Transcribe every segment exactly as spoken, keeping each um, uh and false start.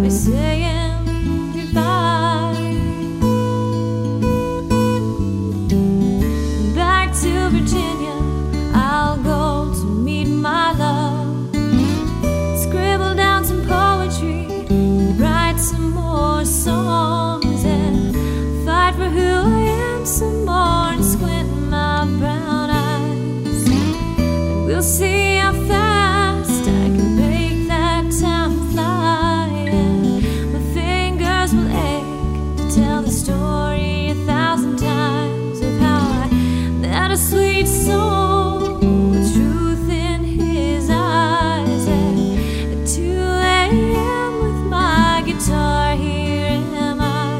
be saying goodbye. Back to Virginia I'll go to meet my love, scribble down some poetry, write some more songs, and fight for who I am some more, and squint my brown eyes, and we'll see how fast I can make that time fly, and my fingers will ache to tell the story a thousand times of how I met a sweet soul with truth in his eyes, and at two a m with my guitar, here am I.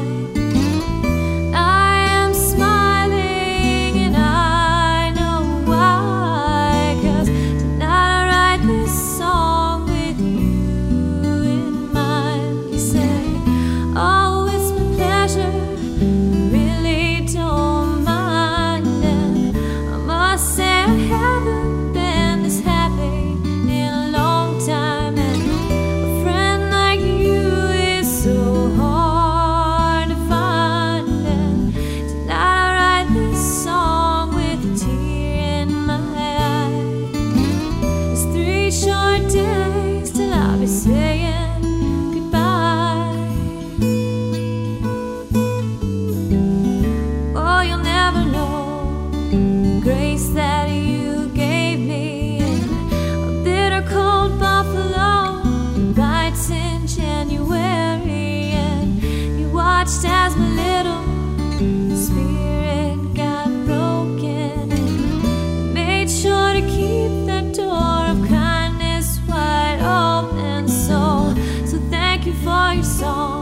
I am smiling and I know why, 'cause tonight I write this song with you in mind. You say, oh, it's my pleasure, I really don't mind, and I must say I haven't been this happy in a long time, and a friend like you is so hard to find, and tonight I write this song with a tear in my eye. It's three short days till I'll be saying goodbye. Oh, you'll never know the grace that you gave me in a bitter cold buffalo that bites in January, and you watched as my little spirit got broken, and made sure to keep that door of kindness wide open. So, so thank you for your song.